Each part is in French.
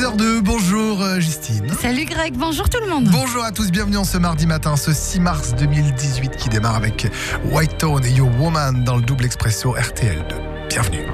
6h02, bonjour Justine. Salut Greg, bonjour tout le monde. Bonjour à tous, bienvenue en ce mardi matin, ce 6 mars 2018 qui démarre avec White Tone et Your Woman dans le double expresso RTL2. Bienvenue.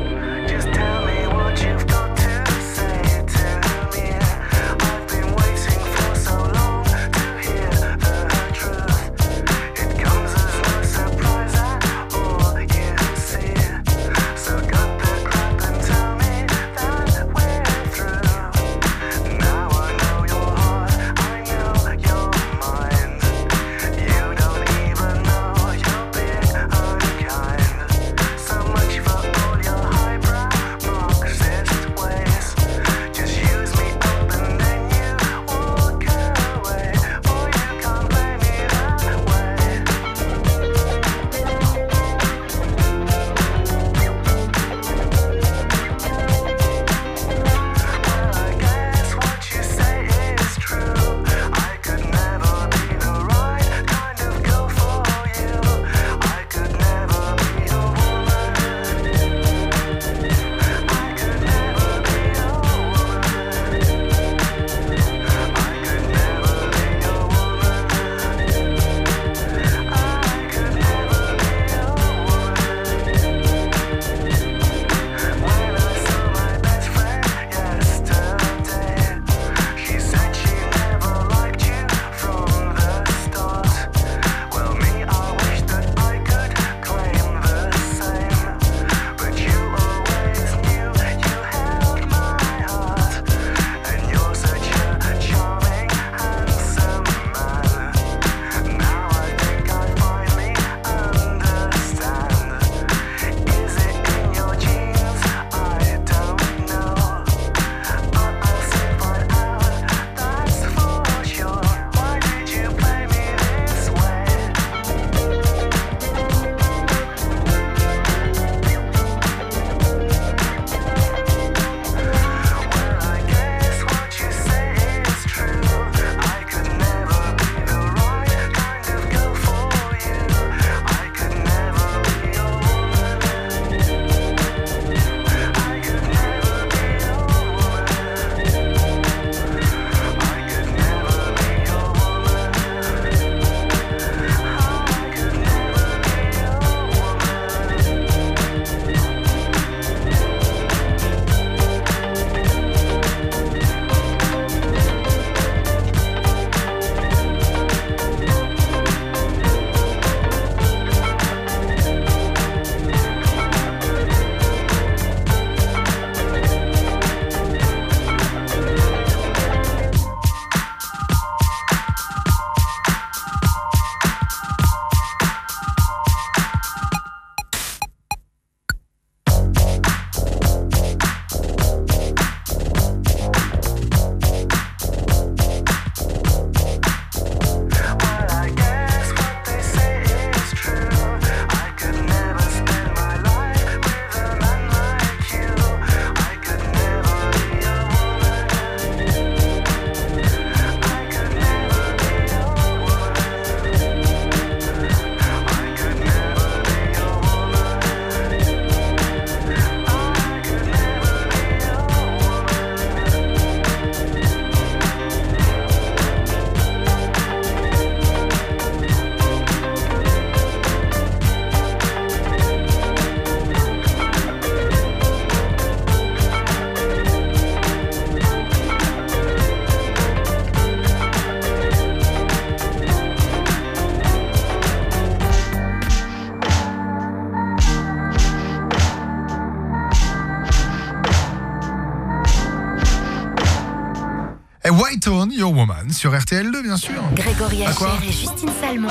White Tone, Your Woman, sur RTL2 bien sûr. Grégory Hacher et Justine Salmon.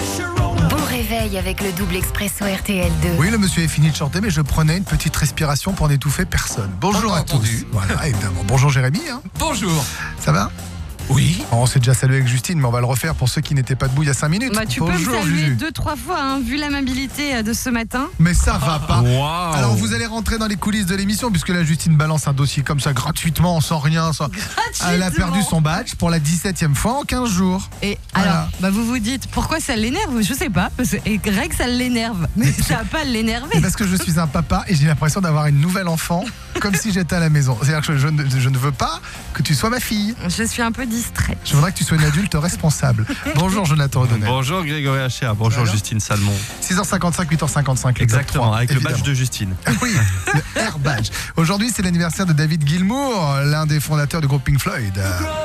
Bon réveil avec le double expresso RTL2. Oui, le monsieur est fini de chanter, mais je prenais une petite respiration pour n'étouffer personne. Bonjour à entendu. tous. Voilà, évidemment. Bonjour Jérémy. Bonjour. Ça va ? Oui. On s'est déjà salué avec Justine, mais on va le refaire pour ceux qui n'étaient pas debout il y a 5 minutes. Tu peux me saluer 2-3 fois, hein, vu l'amabilité de ce matin. Mais ça va pas. Wow. Alors vous allez rentrer dans les coulisses de l'émission, puisque là Justine balance un dossier comme ça gratuitement, sans rien. Elle a perdu son badge pour la 17e fois en 15 jours. Et Voilà. alors, vous vous dites, pourquoi ça l'énerve? Je sais pas, et Greg, ça l'énerve. Mais ça va pas l'énerver. C'est parce que je suis un papa et j'ai l'impression d'avoir une nouvelle enfant, comme si j'étais à la maison. C'est-à-dire que je ne veux pas que tu sois ma fille. Je suis un peu distraite. Je voudrais que tu sois une adulte responsable. Bonjour Jonathan O'Donnell. Bonjour Grégory Hachéa, bonjour Alors Justine Salmon. 6h55, 8h55. le Exactement, top 3, avec évidemment. le badge de Justine. Oui, le Air Badge. Aujourd'hui, c'est l'anniversaire de David Gilmour, l'un des fondateurs du groupe Pink Floyd.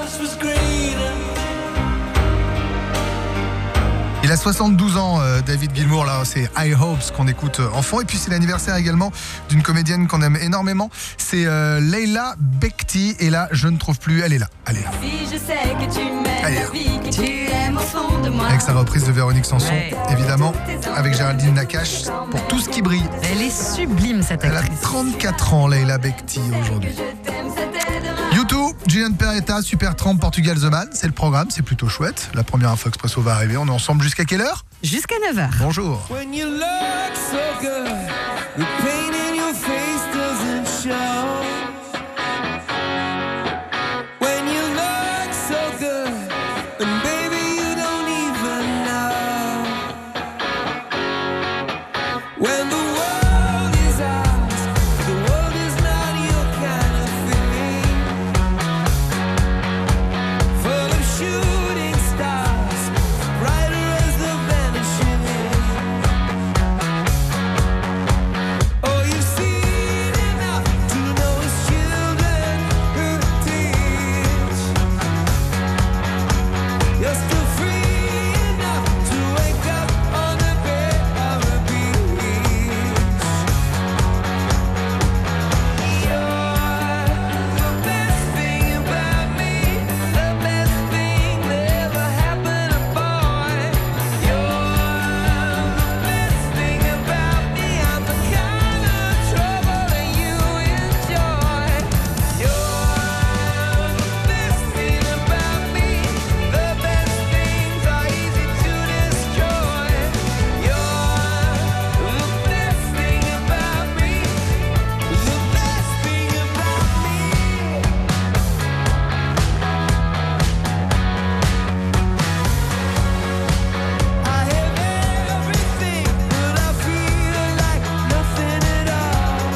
Il a 72 ans, David Gilmour, là, c'est I Hopes qu'on écoute en fond. Et puis c'est l'anniversaire également d'une comédienne qu'on aime énormément, c'est Leila Bekti. Et là, je ne trouve plus, elle est là. Si je sais que tu m'aimes, Allez. la vie que tu aimes au fond de moi. Avec sa reprise de Véronique Sanson, Ouais. évidemment, avec Géraldine Nakache, pour tout ce qui brille. Elle est sublime, cette Elle a actrice. 34 ans, Leila Bekti, aujourd'hui. Je t'aime, ça t'aidera. YouTube, Julian Peretta, Supertramp, Portugal The Man, c'est le programme, c'est plutôt chouette. La première Info Expresso va arriver, on est ensemble jusqu'à quelle heure? Jusqu'à 9h. Bonjour. When you look so good, the pain in your face doesn't show. When you look so good, and baby you don't even know. When the world is ours, the world is not your kind of thing. Full of shooting stars, brighter as the vanishing. Oh, you've seen enough to know it's children who teach. You're still free enough to wake up on the bed of a beach. You're the best thing about me, the best thing that ever happened to a boy. You're the best thing about me, I'm the kind of trouble that you enjoy. You're the best thing about me, the best things are easy to destroy. You're the best thing about me, the best thing about me. I have everything, but I feel like nothing at all.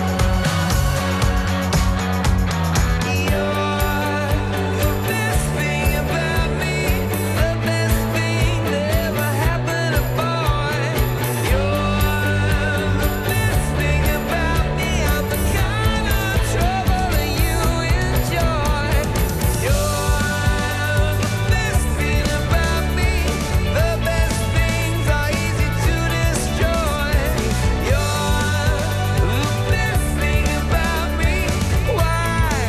You're the best thing about me, the best thing that ever happened to a boy. You're the best thing about me, I'm the kind of trouble that you enjoy. You're the best thing about me, the best things are easy to destroy. You're the best thing about me. Why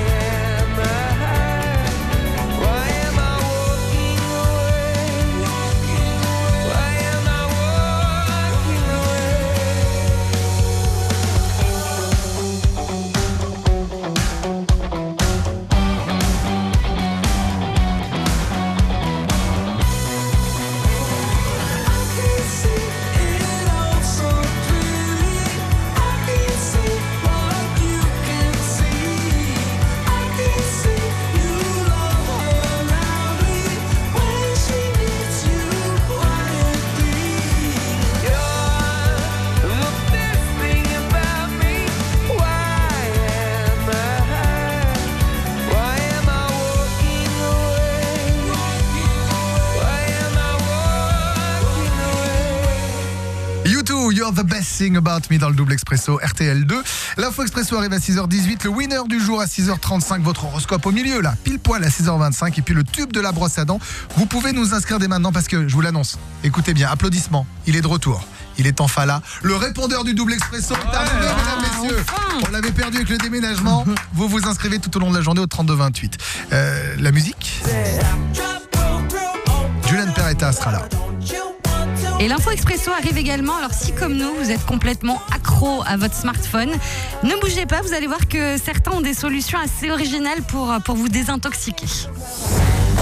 am I walking away? Why am I walking I can see it all so clearly. I can see what you can see. I can see you love her loudly when she needs you quietly. You're the best thing about me. Why am I walking away? Why am I walking away? YouTube, You're the best thing about me dans le double expresso RTL2. L'info expresso arrive à 6h18. Le winner du jour à 6h35. Votre horoscope au milieu, là, pile poil à 6h25. Et puis le tube de la brosse à dents. Vous pouvez nous inscrire dès maintenant parce que je vous l'annonce. Écoutez bien, applaudissements. Il est de retour. Il est enfin là. Le répondeur du double expresso est arrivé, mesdames, messieurs. On l'avait perdu avec le déménagement. Vous vous inscrivez tout au long de la journée au 32-28. La musique, Julian Peretta sera là. Et l'info expresso arrive également. Alors si comme nous, vous êtes complètement accro à votre smartphone, ne bougez pas, vous allez voir que certains ont des solutions assez originales pour vous désintoxiquer.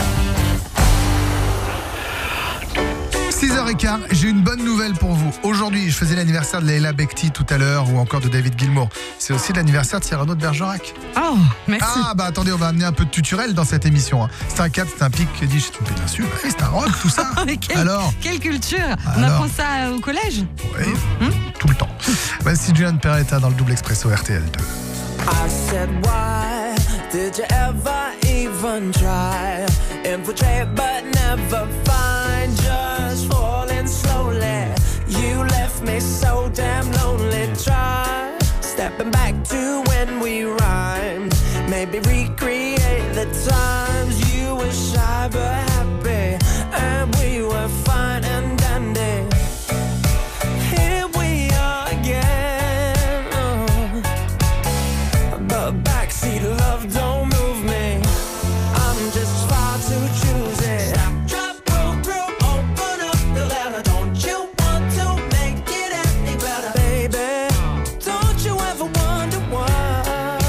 6h15, j'ai une bonne nouvelle pour vous. Aujourd'hui, je faisais l'anniversaire de Leila Bekti tout à l'heure ou encore de David Gilmour. C'est aussi l'anniversaire de Cyrano de Bergerac. Oh, merci. Ah bah attendez, on va amener un peu de tuturel dans cette émission. Hein. C'est un cap, c'est un pic, dit, je suis tombé dessus. Bah oui, c'est un rock tout ça. Mais Alors quelle culture. On Alors apprend ça au collège. Oui, tout le temps. Voici Julian Peretta dans le double expresso RTL2. I said, why did you ever even try? Infiltrate but never find, just falling slowly. You left me so damn lonely. Try stepping back to when we rhymed. Maybe recreate the times you were shy but happy, and we were fine and dandy. Here we are again. But backseat love don't move me. I'm just far too choosy. Stop, drop, roll through, open up the letter. Don't you want to make it any better, baby? Don't you ever wonder why?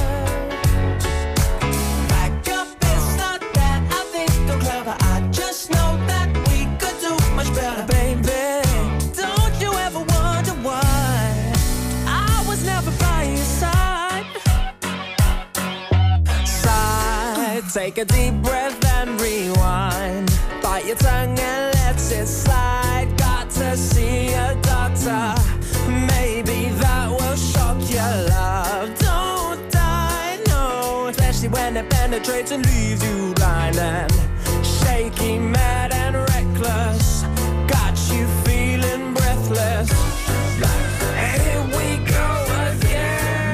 Back up, it's not that I think I'm clever. I just know that we could do much better, baby. Don't you ever wonder why I was never by your side? Take a deep breath and rewind. Bite your tongue and let it slide. Got to see a doctor. Maybe that will shock your love. Don't die, no. Especially when it penetrates and leaves you blind and shaky, mad and reckless. Got you feeling breathless. Here we go again.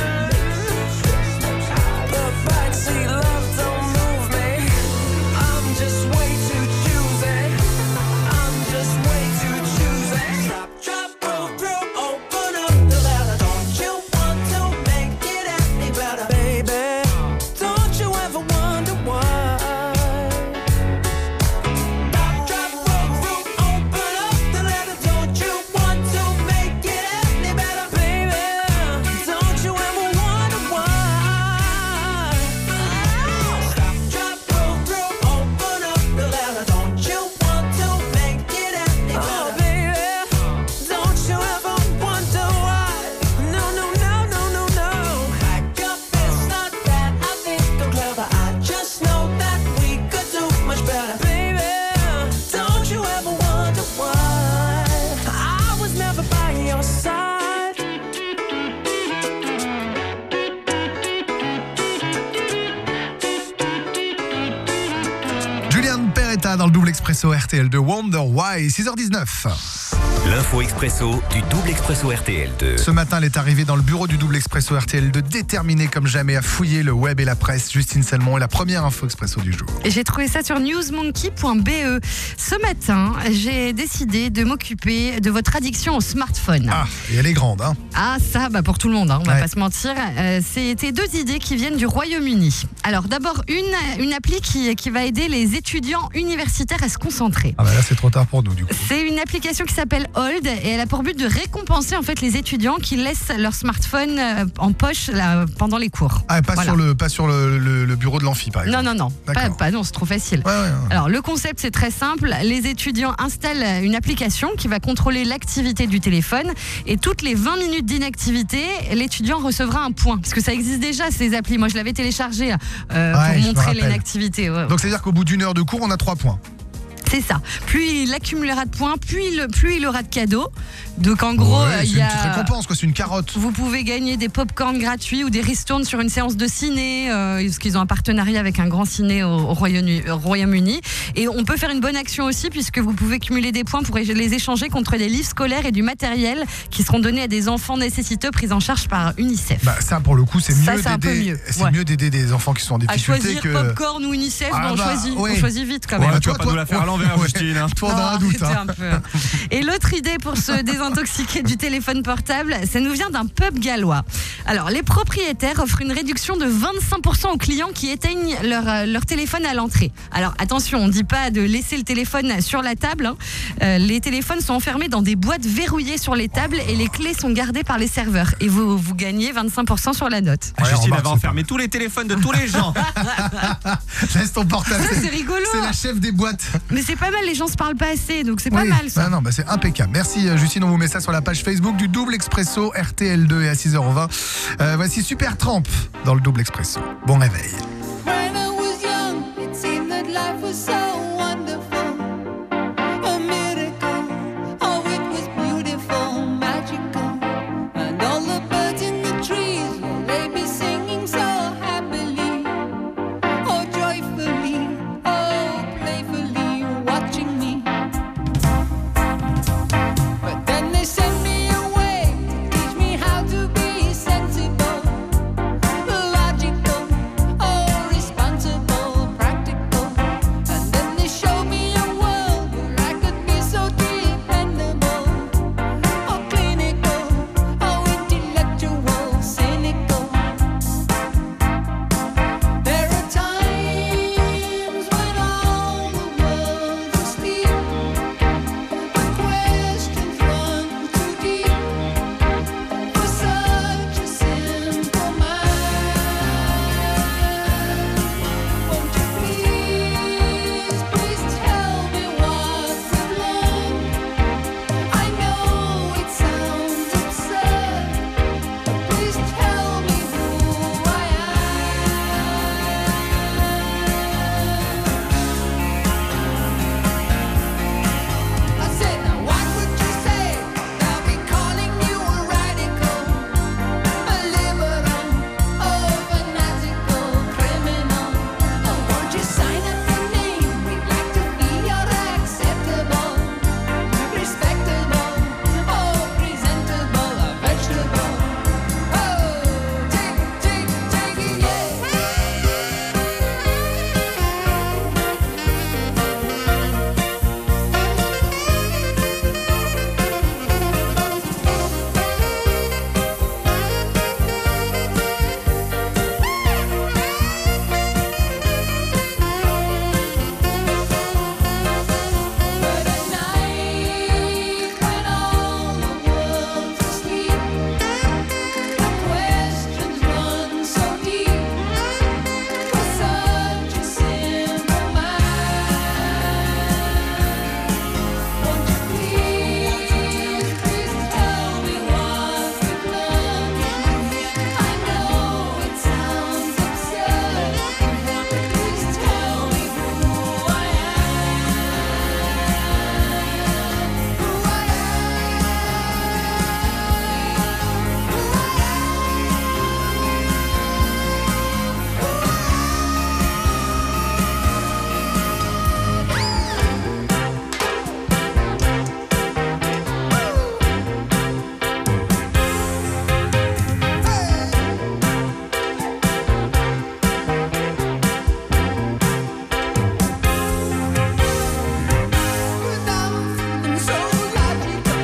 The backseat love don't move me. I'm just way too choosy. I'm just way too choosy. Stop, drop, roll through, open up the letter. Don't you want to make it any better, baby? Don't you ever wonder why? Stop, drop, roll through, open up the letter. Don't you want to make it any better, baby? Don't you ever wonder why? Stop, drop, roll through, open up the letter. Don't you want to make it any better, baby? Don't you ever wonder why? No, no, no, no, no, no. Back up, it's not that I think I'm clever. I just know that we could do much better, baby. Don't you ever wonder why I was never by your side? Julian Peretta dans le double expresso RTL2 Wonder Why, 6h19. L'info expresso du double expresso RTL2. Ce matin, elle est arrivée dans le bureau du double expresso RTL2, déterminée comme jamais à fouiller le web et la presse. Justine Salmon est la première info expresso du jour. Et j'ai trouvé ça sur newsmonkey.be. Ce matin, j'ai décidé de m'occuper de votre addiction au smartphone. Ah, et elle est grande, hein. Ah, ça, bah pour tout le monde, hein, on va Ouais. pas se mentir. C'était deux idées qui viennent du Royaume-Uni. Alors d'abord, une appli qui va aider les étudiants universitaires à se concentrer. Ah bah là, c'est trop tard pour nous, du coup. C'est une application qui s'appelle Hold et elle a pour but de récompenser en fait les étudiants qui laissent leur smartphone en poche là, pendant les cours. Ah, pas Voilà. sur le bureau de l'amphi, par exemple. Non, D'accord. non, c'est trop facile. Ouais. Alors le concept c'est très simple, les étudiants installent une application qui va contrôler l'activité du téléphone et toutes les 20 minutes d'inactivité, l'étudiant recevra un point. Parce que ça existe déjà ces applis, moi je l'avais téléchargé pour je me montrer rappelle. l'inactivité. Ouais. Donc, c'est-à-dire qu'au bout d'une heure de cours, on a 3 points. C'est ça. Plus il accumulera de points, plus il aura de cadeaux. Donc en gros, Ouais, c'est il y une a... petite récompense, quoi. C'est une carotte. Vous pouvez gagner des pop-corn gratuits ou des ristournes sur une séance de ciné, parce qu'ils ont un partenariat avec un grand ciné au Royaume-Uni. Et on peut faire une bonne action aussi, puisque vous pouvez cumuler des points pour les échanger contre des livres scolaires et du matériel qui seront donnés à des enfants nécessiteux pris en charge par UNICEF. Bah, ça, pour le coup, c'est Ça, mieux c'est un peu d'aider. mieux. C'est Ouais. mieux d'aider des enfants qui sont en À difficulté choisir que. pop-corn ou UNICEF, Ah on bah, choisit. ouais. On choisit vite quand Ouais, même. Tu vas pas nous la faire à l'envers, ouais. Justine. Hein. Toi, dans un doute. Arrêtez Hein. un peu. Et l'autre idée pour se désintoxiquer du téléphone portable, ça nous vient d'un pub gallois. Alors, les propriétaires offrent une réduction de 25% aux clients qui éteignent leur téléphone à l'entrée. Alors, attention, on ne dit pas de laisser le téléphone sur la table. Hein. Les téléphones sont enfermés dans des boîtes verrouillées sur les tables et les clés sont gardées par les serveurs. Et vous gagnez 25% sur la note. Ouais, Justine, remarque, elle va c'est enfermer tous les téléphones de tous les gens. Laisse ton portable. Ça, c'est rigolo. C'est la chef des boîtes. Mais c'est pas mal, les gens se parlent pas assez, donc c'est pas Oui. mal ça. Ah non, c'est impeccable. Merci Justine, on vous met ça sur la page Facebook du Double Expresso RTL2 et à 6h20. Voici Super Tramp dans le Double Expresso. Bon réveil. When I was young, it seemed that life was so wonderful. A miracle, oh, it was beautiful, magical. And all the birds in the trees, well, they be singing so happily. Oh, joyfully, oh, playfully, watching me. But then they sent me away to teach me how to be sensible, logical, oh, responsible, practical. And then they showed me a world where I could be so dependable, oh, clinical, oh, intellectual, cynical. There are times when all the world's asleep, the questions run too deep for such a simple mind. Won't you please tell me what we've learned? I know it sounds absurd, but please tell me who I am. I said, now what would you say? They'll be calling you a radical, a liberal, oh, fanatical criminal. Oh, won't you sign up your name? We'd like to be your acceptable, respectable, oh, presentable, a vegetable. Oh, take it, yeah. But at night, when all the world's asleep, the questions run so deep for such a simple mind. Won't you please tell me what we've learned? I know it sounds absurd, but please tell me who I am. So logical.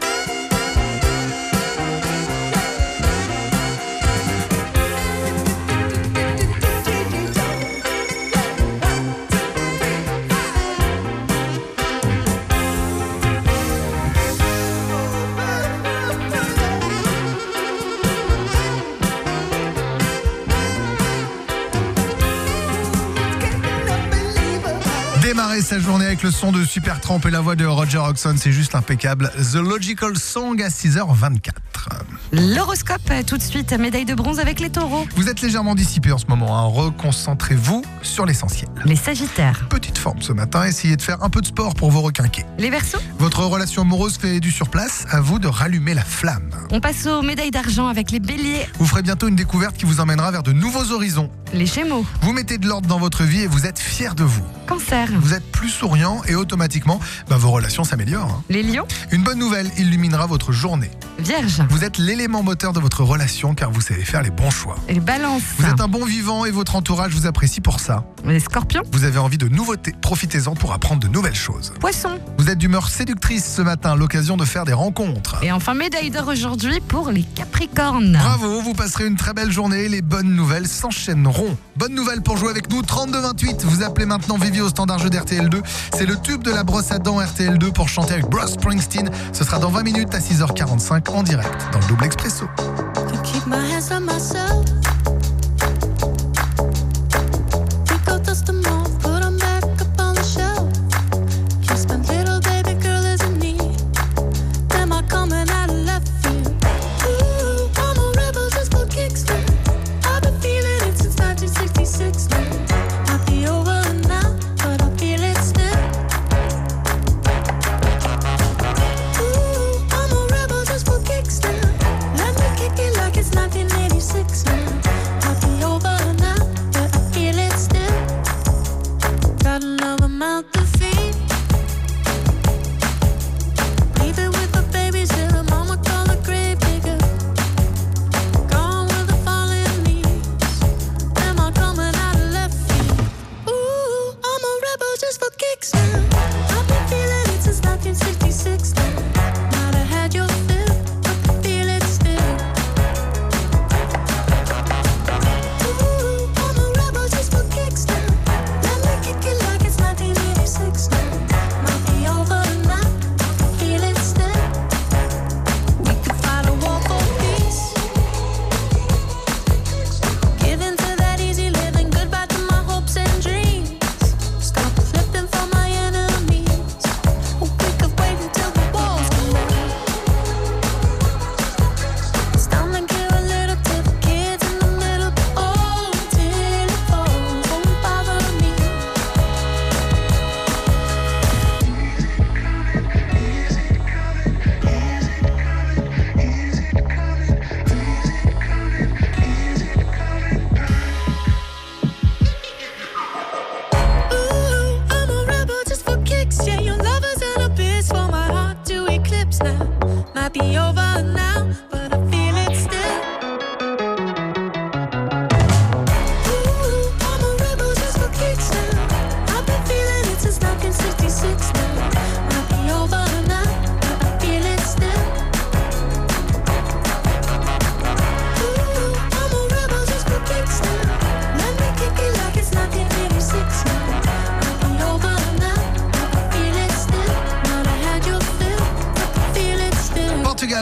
Démarrer sa journée avec le son de Super Tramp et la voix de Roger Hodgson, c'est juste impeccable. The Logical Song à 6h24. L'horoscope, tout de suite, médaille de bronze avec les taureaux. Vous êtes légèrement dissipé en ce moment, hein. Reconcentrez-vous sur l'essentiel. Les sagittaires. Petite forme ce matin, essayez de faire un peu de sport pour vous requinquer. Les verseaux. Votre relation amoureuse fait du surplace, à vous de rallumer la flamme. On passe aux médailles d'argent avec les béliers. Vous ferez bientôt une découverte qui vous emmènera vers de nouveaux horizons. Les gémeaux. Vous mettez de l'ordre dans votre vie et vous êtes fier de vous. Cancer. Vous êtes plus souriant et automatiquement, vos relations s'améliorent, hein. Les lions. Une bonne nouvelle illuminera votre journée. Vierge. Vous êtes l'élément moteur de votre relation car vous savez faire les bons choix. Et les balances. Vous êtes un bon vivant et votre entourage vous apprécie pour ça. Les scorpions. Vous avez envie de nouveautés, profitez-en pour apprendre de nouvelles choses. Poissons. Vous êtes d'humeur séductrice ce matin, l'occasion de faire des rencontres. Et enfin, médaille d'or aujourd'hui pour les capricornes. Bravo, vous passerez une très belle journée, les bonnes nouvelles s'enchaîneront. Bonne nouvelle pour jouer avec nous, 32-28, vous appelez maintenant Vivi au standard jeu d'RTL2. C'est le tube de la brosse à dents RTL2 pour chanter avec Bruce Springsteen. Ce sera dans 20 minutes à 6h45 en direct dans le Double Expresso. To keep my hands on myself. Think I'll dust them off, put them back up on the shelf.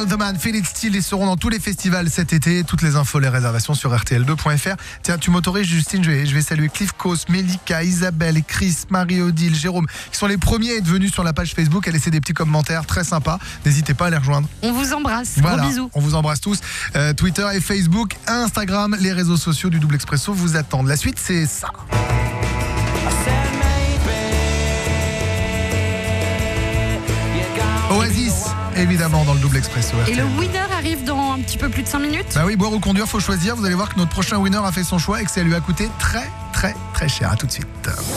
Tell the Man, Feel It Still, ils seront dans tous les festivals cet été. Toutes les infos, les réservations sur rtl2.fr. Tiens, tu m'autorises, Justine, je vais saluer Cliff Kos, Melika, Isabelle, Chris, Marie-Odile, Jérôme, qui sont les premiers à être venus sur la page Facebook, à laisser des petits commentaires très sympas. N'hésitez pas à les rejoindre. On vous embrasse. Voilà, Gros bisous. on vous embrasse tous. Twitter et Facebook, Instagram, les réseaux sociaux du Double Expresso vous attendent. La suite, c'est ça. Oasis, évidemment, dans le Double Expresso. Et RTL. le winner arrive dans un petit peu plus de 5 minutes. Bah oui, boire ou conduire, faut choisir. Vous allez voir que notre prochain winner a fait son choix et que ça lui a coûté très, très, très cher. À tout de suite.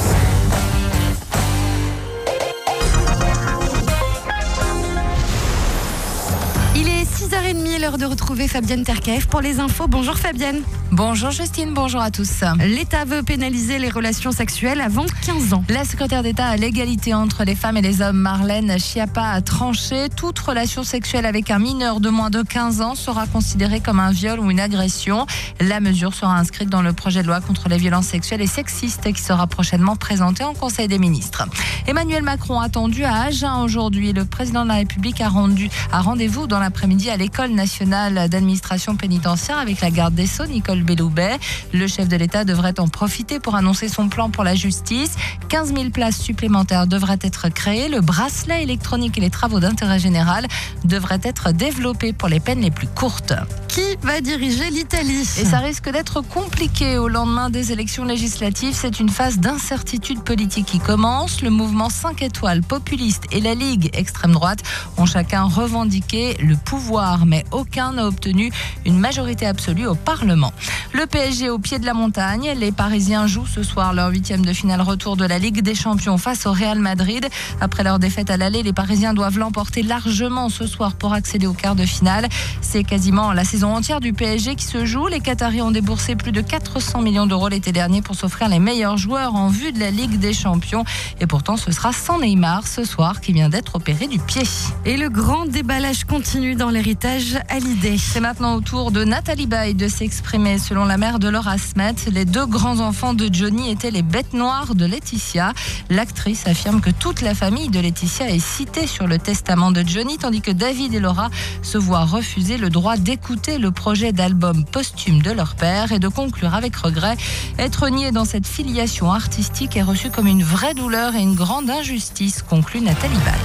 Il est 6h30, l'heure de retrouver Fabienne Terkaeff pour les infos. Bonjour Fabienne. Bonjour Justine, bonjour à tous. L'État veut pénaliser les relations sexuelles avant 15 ans. La secrétaire d'État à l'égalité entre les femmes et les hommes, Marlène Schiappa, a tranché. Toute relation sexuelle avec un mineur de moins de 15 ans sera considérée comme un viol ou une agression. La mesure sera inscrite dans le projet de loi contre les violences sexuelles et sexistes qui sera prochainement présenté en Conseil des ministres. Emmanuel Macron attendu à Agen aujourd'hui. Le président de la République a rendez-vous dans l'après-midi à l'École nationale d'administration pénitentiaire avec la garde des Sceaux, Nicole Belloubet. Le chef de l'État devrait en profiter pour annoncer son plan pour la justice. 15 000 places supplémentaires devraient être créées. Le bracelet électronique et les travaux d'intérêt général devraient être développés pour les peines les plus courtes. Qui va diriger l'Italie? Et ça risque d'être compliqué au lendemain des élections législatives. C'est une phase d'incertitude politique qui commence. Le mouvement 5 étoiles populiste et la Ligue extrême droite ont chacun revendiqué le pouvoir, mais aucun n'a obtenu une majorité absolue au Parlement. Le PSG au pied de la montagne. Les Parisiens jouent ce soir leur 8e de finale retour de la Ligue des Champions face au Real Madrid. Après leur défaite à l'aller, les Parisiens doivent l'emporter largement ce soir pour accéder au quart de finale. C'est quasiment la saison entière du PSG qui se joue. Les Qataris ont déboursé plus de 400 millions d'euros l'été dernier pour s'offrir les meilleurs joueurs en vue de la Ligue des Champions. Et pourtant, ce sera sans Neymar ce soir qui vient d'être opéré du pied. Et le grand déballage continue dans l'héritage Hallyday. C'est maintenant au tour de Nathalie Baye de s'exprimer. Selon la mère de Laura Smet, les 2 grands-enfants de Johnny étaient les bêtes noires de Laetitia. L'actrice affirme que toute la famille de Laetitia est citée sur le testament de Johnny, tandis que David et Laura se voient refuser le droit d'écouter le projet d'album posthume de leur père et de conclure avec regret. Être nié dans cette filiation artistique est reçu comme une vraie douleur et une grande injustice, conclut Nathalie Baye.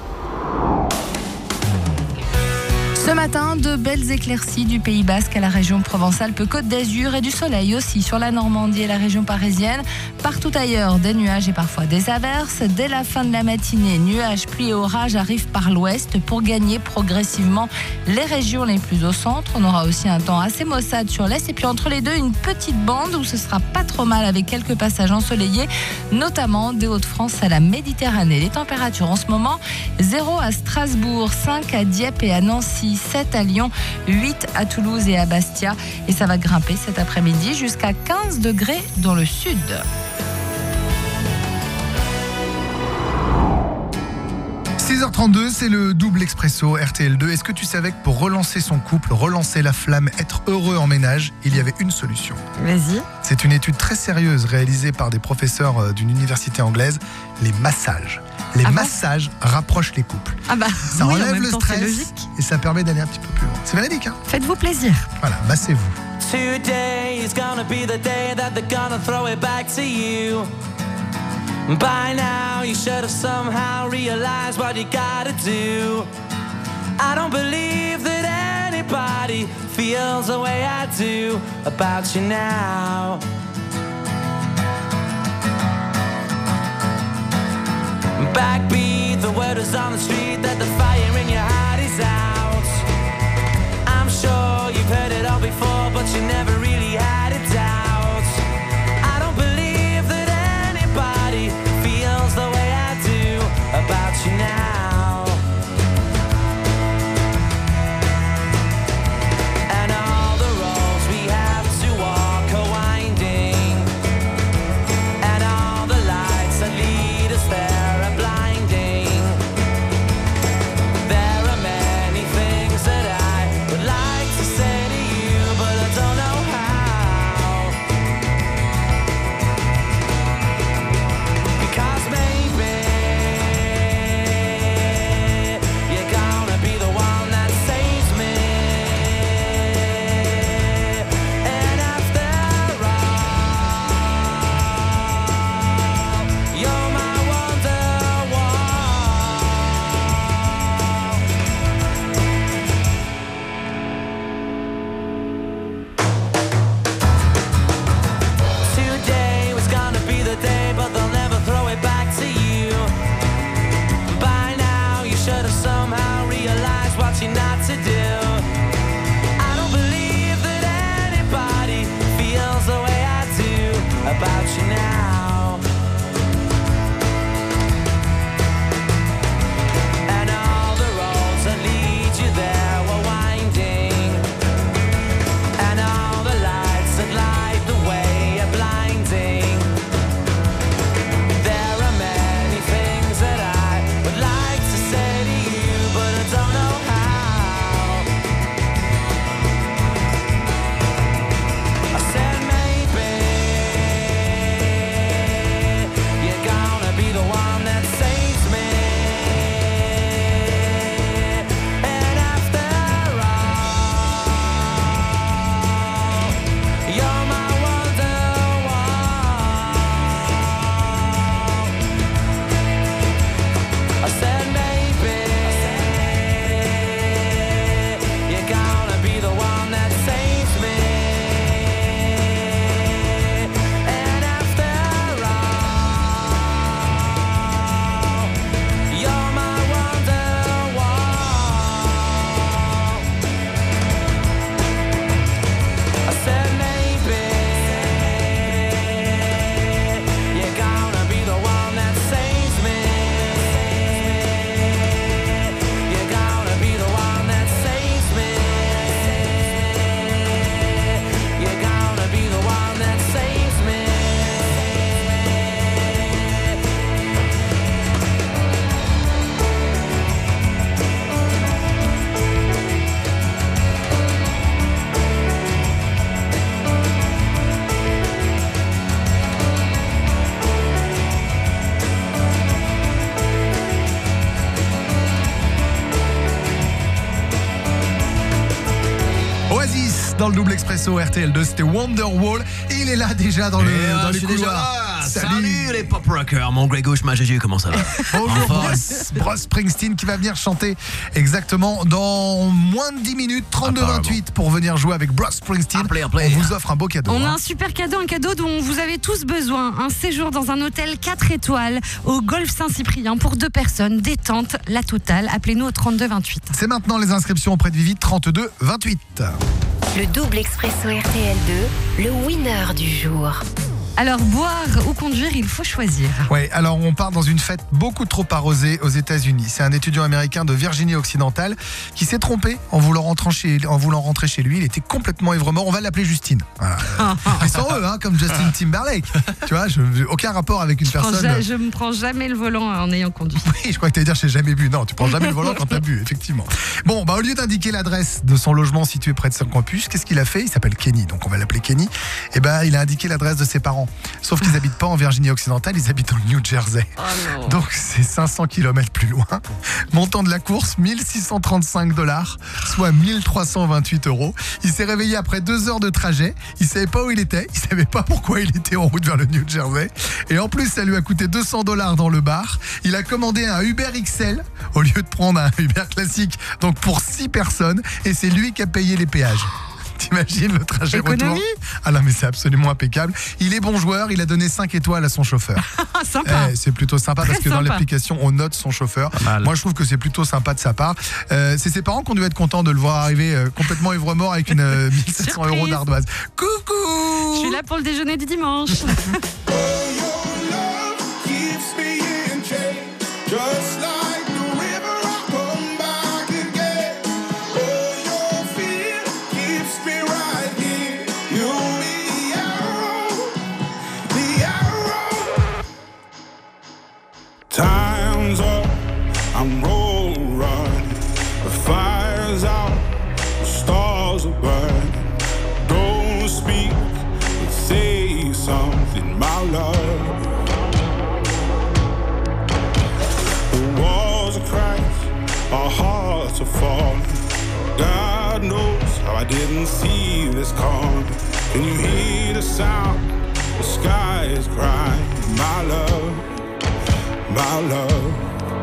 Ce matin, de belles éclaircies du Pays Basque à la région Provence-Alpes-Côte d'Azur et du soleil aussi sur la Normandie et la région parisienne. Partout ailleurs, des nuages et parfois des averses. Dès la fin de la matinée, nuages, pluie et orages arrivent par l'ouest pour gagner progressivement les régions les plus au centre. On aura aussi un temps assez maussade sur l'est et puis entre les deux, une petite bande où ce sera pas trop mal avec quelques passages ensoleillés, notamment des Hauts-de-France à la Méditerranée. Les températures en ce moment, 0 à Strasbourg, 5 à Dieppe et à Nancy, 7 à Lyon, 8 à Toulouse et à Bastia. Et ça va grimper cet après-midi jusqu'à 15 degrés dans le sud. – 6h32, c'est le Double Expresso RTL2. Est-ce que tu savais que pour relancer son couple, relancer la flamme, être heureux en ménage, il y avait une solution? Vas-y. C'est une étude très sérieuse réalisée par des professeurs d'une université anglaise, les massages. Les massages rapprochent les couples. Ah bah, Ça oui, en enlève même le temps, c'est stress logique. et ça permet d'aller un petit peu plus loin. C'est véridique, hein? Faites-vous plaisir. Voilà, massez-vous. Today is gonna be the day that they're gonna throw it back to you. By now, you should have somehow realized what you gotta do. I don't believe that anybody feels the way I do about you now. Backbeat, the word is on the street that the fire in your heart is out. I'm sure you've heard it all before, but you never really had a doubt. I don't believe that anybody feels the way I do about you now. And all the roads we have to walk are winding. dans le double expresso RTL2. C'était Wonderwall. Et il est là déjà dans, dans les couloirs. Salut les pop rockers, mon Grey Gauche, ma GG, comment ça va? Bonjour Bruce Springsteen qui va venir chanter exactement dans moins de 10 minutes, 32-28 pour venir jouer avec Bruce Springsteen. Appelez. On vous offre un beau cadeau. On a un super cadeau, un cadeau dont vous avez tous besoin. Un séjour dans un hôtel 4 étoiles au Golfe Saint-Cyprien pour 2 personnes. Détente, la totale. Appelez-nous au 32-28. C'est maintenant les inscriptions auprès de Vivid, 32-28. Le double expresso RTL2, le winner du jour. Alors, boire ou conduire, il faut choisir. Ouais, alors on part dans une fête beaucoup trop arrosée aux États-Unis. C'est un étudiant américain de Virginie occidentale qui s'est trompé en voulant rentrer chez lui. Il était complètement ivre-mort. On va l'appeler Justine. Voilà. Mais sans eux, hein, comme Justin Timberlake. Tu vois, aucun rapport avec une personne. Je me prends jamais le volant en ayant conduit. Oui, je crois que tu allais dire j'ai jamais bu. Non, tu prends jamais le volant quand tu as bu, effectivement. Bon, au lieu d'indiquer l'adresse de son logement situé près de son campus, qu'est-ce qu'il a fait? Il s'appelle Kenny, donc on va l'appeler Kenny. Et il a indiqué l'adresse de ses parents. Sauf qu'ils n'habitent pas en Virginie occidentale, ils habitent dans le New Jersey. Oh non. Donc c'est 500 km plus loin. Montant de la course, $1 635, soit 1328 €. Il s'est réveillé après 2 heures de trajet. Il savait pas où il était. Il savait pas pourquoi il était en route vers le New Jersey. Et en plus, ça lui a coûté $200 dans le bar. Il a commandé un Uber XL au lieu de prendre un Uber classique. Donc pour 6 personnes. Et c'est lui qui a payé les péages. T'imagines le trajet Économie. retour? Ah non, mais c'est absolument impeccable. Il est bon joueur, il a donné 5 étoiles à son chauffeur. Sympa. C'est plutôt sympa Très parce que dans sympa. l'application, on note son chauffeur. mal. Moi, je trouve que c'est plutôt sympa de sa part. C'est ses parents qui ont dû être contents de le voir arriver complètement ivre-mort avec une 1700 € Surprise. d'ardoise. Je Coucou! suis là pour le déjeuner du dimanche. Just like the river, I come back again. Oh, your fear keeps me right here. You'll be the arrow. Time's up, I'm roll running. The fire's out, the stars are burning. Don't speak, but say something, my love. Walls are cracked, our hearts are falling. God knows how I didn't see this coming. Can you hear the sound? The sky is crying, my love, my love.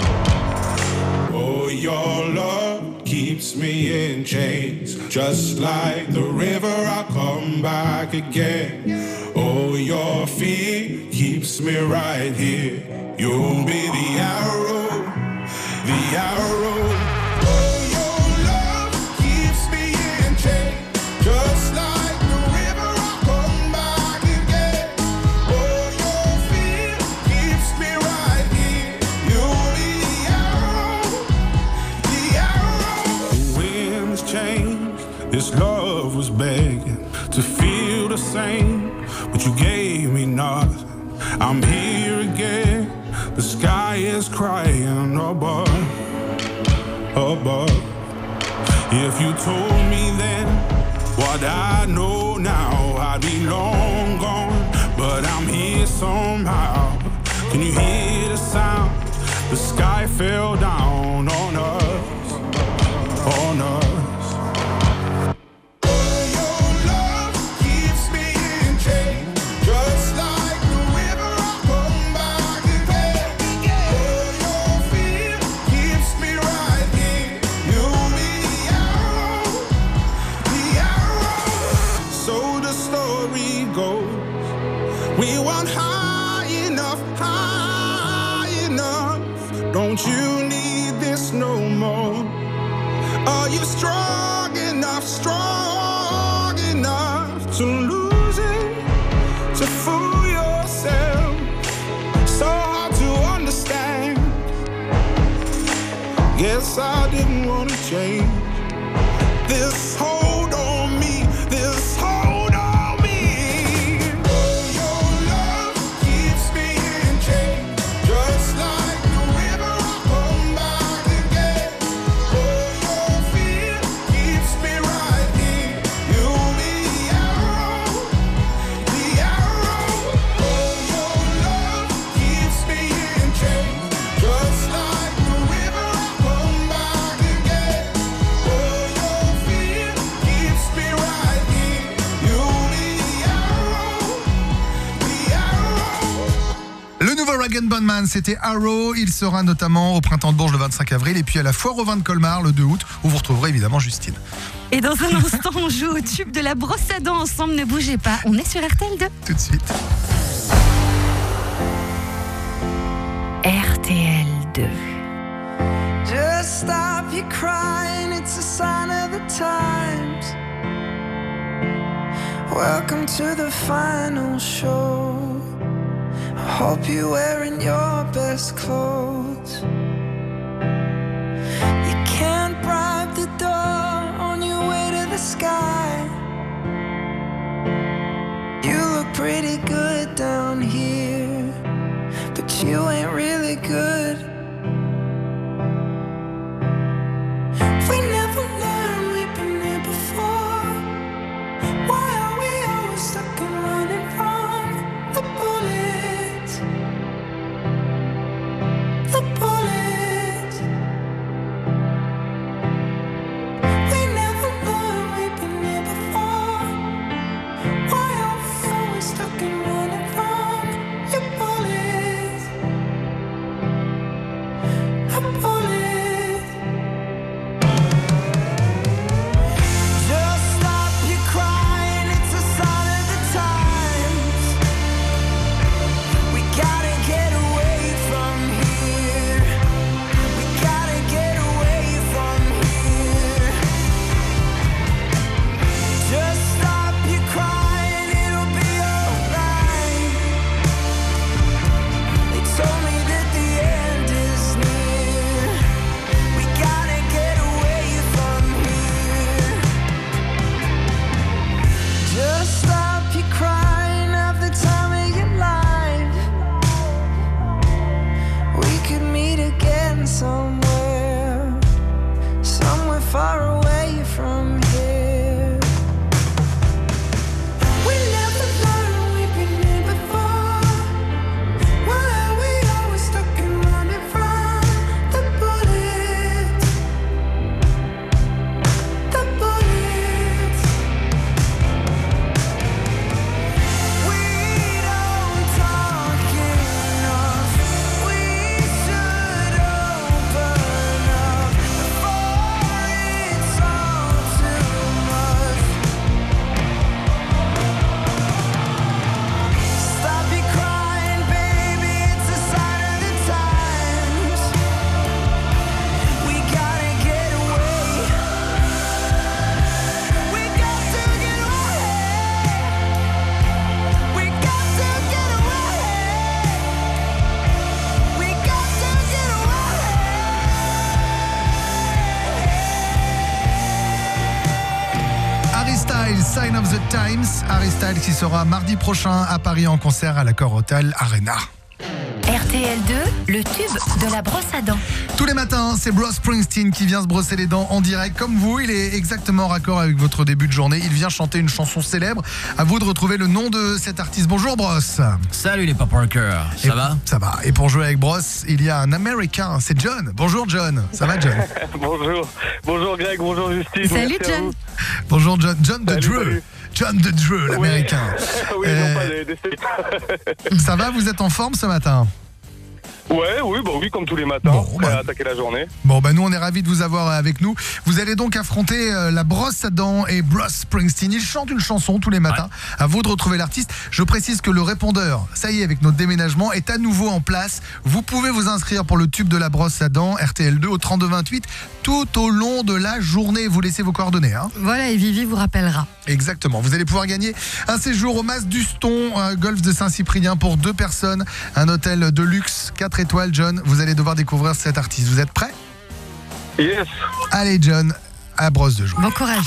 Oh, your love keeps me in chains. Just like the river, I come back again. Oh, your fear keeps me right here. You'll be the arrow, the arrow. Oh, your love keeps me in chains. Just like the river, I come back again. Oh, your fear keeps me right here. You'll be the arrow, the arrow. The winds changed. This love was begging to feel the same, but you gave me nothing. I'm here again. The sky is crying above, above. If you told me then what I know now, I'd be long gone, but I'm here somehow. Can you hear the sound? The sky fell down on us, on us. We weren't high enough. Don't you need this no more? Are you strong enough to lose it, to fool yourself? So hard to understand. Guess I didn't want to change. This hold on me, this hold on me. Dragon Bondman, c'était Arrow. Il sera notamment au Printemps de Bourges le 25 avril et puis à la Foire au vin de Colmar le 2 août où vous retrouverez évidemment Justine. Et dans un instant, on joue au tube de la brosse à dents ensemble. Ne bougez pas, on est sur RTL2. Tout de suite. RTL2. Just stop your crying, it's a sign of the times. Welcome to the final show. I hope you're wearing your best clothes. You can't bribe the door on your way to the sky. You look pretty good down here, but you ain't really good. We never learned, we've been here before. Why are we always stuck and running from the bullets? The bullets. We never learned, we've been here before. Why are we always stuck and running from your bullets? The bullets. Just stop your crying, it's a sign of the times. We gotta get away from here. We gotta get away from here. Just stop your crying, it'll be alright. They told me that the end is near. We gotta get away from here. Just stop your crying, have the time of your life. We could meet again somewhere, somewhere far away from here. We never learned, we've been here before. Why are we always stuck and running from the bullets? The bullets. We don't talk enough. We should open up before it's all too much. Stop your crying, baby, it's a sign of the times. We gotta get away. We got to get away. We got to get away. We got to get away. Harry Styles, Sign of the Times. Harry Styles qui sera mardi prochain à Paris en concert à l'Accor Hotel Arena. RTL2, le tube de la brosse à dents. Tous les matins, c'est Bruce Springsteen qui vient se brosser les dents en direct. Comme vous, il est exactement raccord avec votre début de journée. Il vient chanter une chanson célèbre. À vous de retrouver le nom de cet artiste. Bonjour Bruce. Salut les Pop Rockers, ça va? Ça va. Et pour jouer avec Bruce, il y a un Américain, c'est John. Bonjour John. Ça va John? Bonjour. Bonjour Greg, bonjour Justine. Salut Merci à John. vous. Bonjour John. John the Salut, Drew. salut. John the Drew, l'Américain. Oui, non pas des States. Ça va? Vous êtes en forme ce matin? Oui, comme tous les matins, Bon, prêt bah. à attaquer la journée. Bon, nous on est ravis de vous avoir avec nous. Vous allez donc affronter la brosse à dents et Bruce Springsteen. Il chante une chanson tous les matins. À vous de retrouver l'artiste. Je précise que le répondeur, ça y est, avec notre déménagement, est à nouveau en place. Vous pouvez vous inscrire pour le tube de la brosse à dents RTL2 au 3228 tout au long de la journée. Vous laissez vos coordonnées. Hein. Voilà, et Vivi vous rappellera. Exactement. Vous allez pouvoir gagner un séjour au Mas d'Uston, golf de Saint-Cyprien pour 2 personnes. Un hôtel de luxe, 4 étoiles, John. Vous allez devoir découvrir cet artiste. Vous êtes prêts? Yes. Allez, John, à brosse de jouer. Bon courage.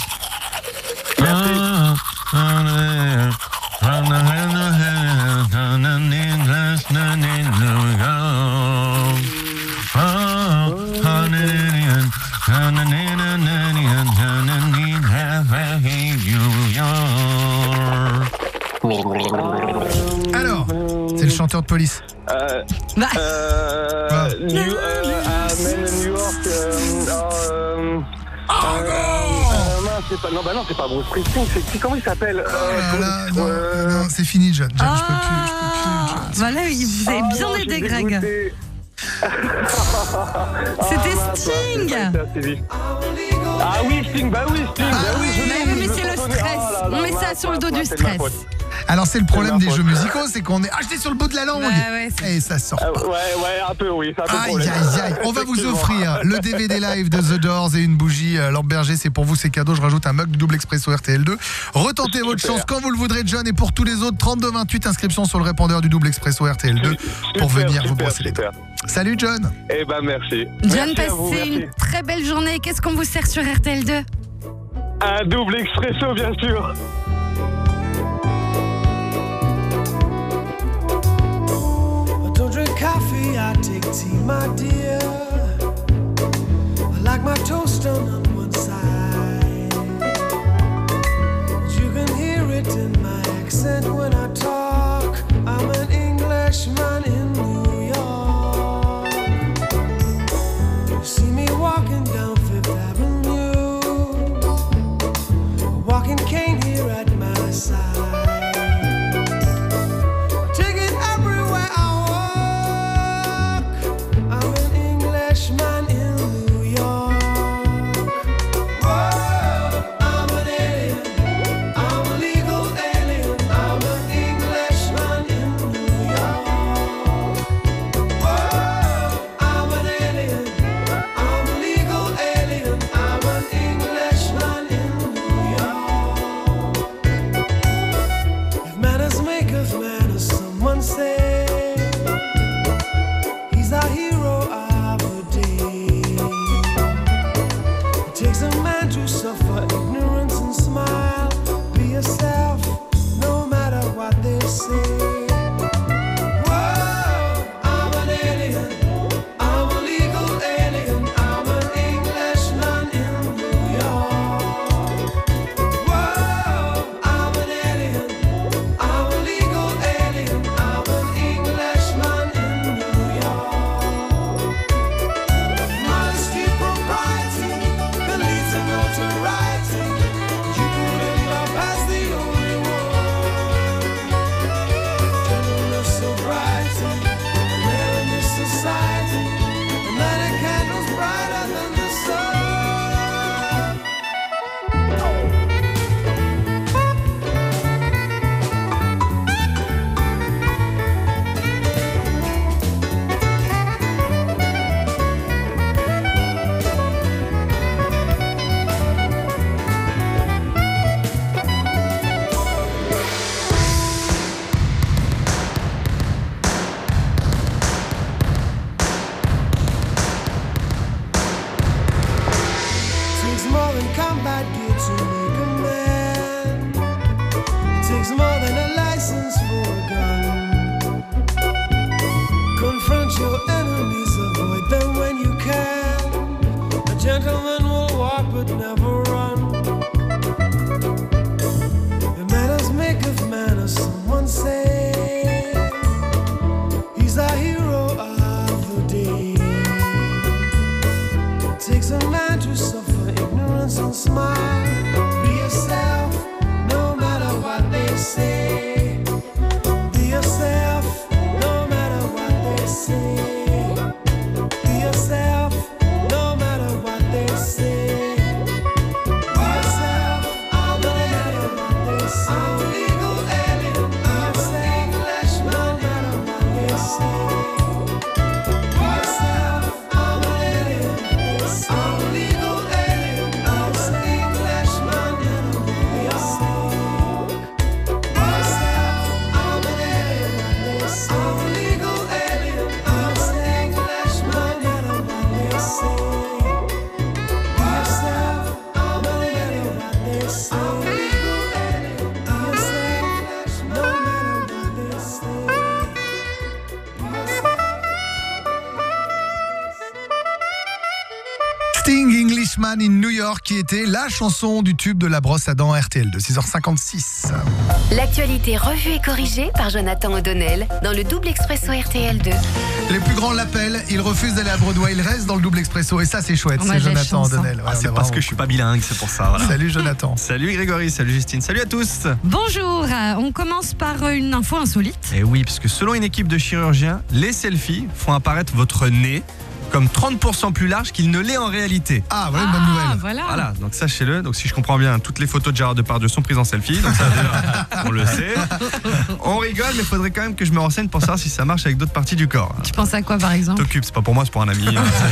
Alors, c'est le chanteur de Police. Bah. New York. Mince, c'est pas. Non, c'est pas Bruce Springsteen. C'est qui? Comment il s'appelle? Oh là là, non, c'est fini, John. John, je peux plus. Voilà, vous avez bien non, aidé, je suis Greg. dégoûté. C'était Ah, Sting. ça a été assez vite. Ah oui, Sting, bah oui, Sting. Ah bah oui, je Mais l'ai, oui, je c'est l'ai le entendu. stress. Ah là là, On met ça mince, sur le dos mince, du c'est de ma stress. faute. Alors c'est le problème ma des faute. jeux musicaux, c'est qu'on est acheté sur le bout de la langue. Bah ouais, c'est- Et ça sort pas. Ouais, un peu, oui, c'est un peu le Aïe, problème. aïe, aïe. On va vous Effectivement. offrir le DVD live de The Doors et une bougie Lampe Berger. C'est pour vous, c'est cadeau. Je rajoute un mug double expresso RTL2. Retentez votre Super. chance quand vous le voudrez, John. Et pour tous les autres, 32-28, inscription sur le répondeur du double expresso RTL2 pour Super, venir vous super, brosser les dents. super. Salut, John. Eh ben, merci. John, Merci à vous, passez merci. une très belle journée. Qu'est-ce qu'on vous sert sur RTL2? Un double expresso, bien sûr. I don't drink coffee, I take tea, my dear. I like my toast on one side. You can hear it in my accent when I talk. I'm an Englishman in New York. You see me walking down Fifth Avenue, a walking cane here at my side. Take it everywhere I walk. I'm an Englishman in New York. Whoa, I'm an alien. I'm a legal alien. I'm an Englishman in New York. Whoa, I'm an alien. I'm a legal alien. I'm an Englishman in New York. If manners make of manners, someone say he's our hero of the day. It takes a man to suffer ignorance and smile. Be yourself, no matter what they say. Whoa, I'm an alien. I'm a legal alien. I'm an Englishman in New York. Whoa, I'm an alien. I'm a legal alien. I'm an Englishman in New York. Modesty, propriety can lead to notoriety. You couldn't love as the only one. Gentleness, sobriety, rare in this society. And that a candle's brighter than the sun. Takes more than combat gear to make a man. Takes more than a license for a gun. Confront your enemies, avoid them when you can. A gentleman will walk but never run. The manners make of manners, someone say. He's our hero of the day. Takes a man to suffer ignorance and smile. Be yourself, no matter what they say. Be yourself, no matter what they say. Be yourself, no matter what they say. Be yourself, no matter what they say. I'm a legal alien. I'm an Englishman, no matter what they say. Be yourself, I'm an alien. I'm a legal alien. I'm an Englishman. Sting, Englishman in New York, qui était la chanson du tube de la brosse à dents RTL de 6h56. L'actualité revue et corrigée par Jonathan O'Donnell dans le double expresso RTL 2. Les plus grands l'appellent, il refuse d'aller à Broadway, il reste dans le double expresso et ça c'est chouette, On a c'est de la Jonathan chance, hein. O'Donnell. Ouais, on C'est a parce vraiment que je suis pas bilingue, c'est pour ça. Voilà. Salut Jonathan. Salut Grégory, salut Justine, salut à tous. Bonjour, on commence par une info insolite. Et oui, parce que selon une équipe de chirurgiens, les selfies font apparaître votre nez comme 30% plus large qu'il ne l'est en réalité. Ah voilà une bonne nouvelle. Voilà, donc sachez-le. Donc si je comprends bien, toutes les photos de Gérard Depardieu sont prises en selfie. Donc ça, déjà, on le sait. On rigole, mais il faudrait quand même que je me renseigne pour savoir si ça marche avec d'autres parties du corps. Tu penses à quoi par exemple? T'occupes, c'est pas pour moi, c'est pour un ami.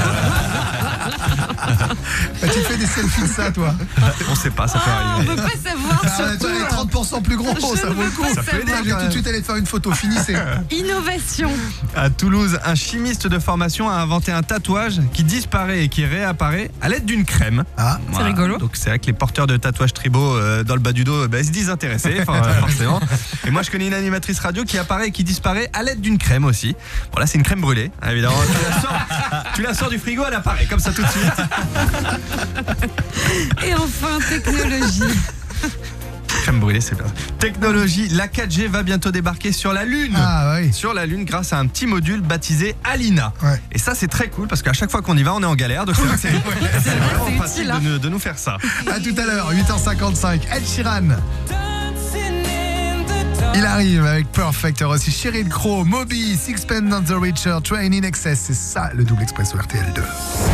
Bah, tu fais des selfies de ça toi. On sait pas, ça peut On arriver. peut pas savoir. Ah, surtout, toi, les 30% plus gros, Je ça ne vaut le veux coup. pas Ça peut aider. savoir. Je vais tout de suite aller faire une photo, finissez. Innovation. À Toulouse, un chimiste de formation a inventé un tatouage qui disparaît et qui réapparaît à l'aide d'une crème. Ah, c'est rigolo. Donc c'est vrai que les porteurs de tatouages tribaux dans le bas du dos, ils se disent intéressés, forcément. Et moi je connais une animatrice radio qui apparaît et qui disparaît à l'aide d'une crème aussi. Bon là c'est une crème brûlée, hein, évidemment. Tu la sors du frigo, elle apparaît comme ça tout de suite. Et enfin, technologie. Crème brûlée, c'est bien. Technologie, la 4G va bientôt débarquer sur la Lune. Ah oui. Sur la Lune grâce à un petit module baptisé Alina. Ouais. Et ça c'est très cool parce qu'à chaque fois qu'on y va on est en galère. Donc c'est vrai que c'est vraiment c'est facile utile, hein. de nous faire ça. À tout à l'heure, 8h55. Ed Sheeran. Il arrive avec Perfect, aussi Sheryl Crow, Moby, Sixpence None the Richer, Train in Excess. C'est ça le double expresso RTL 2.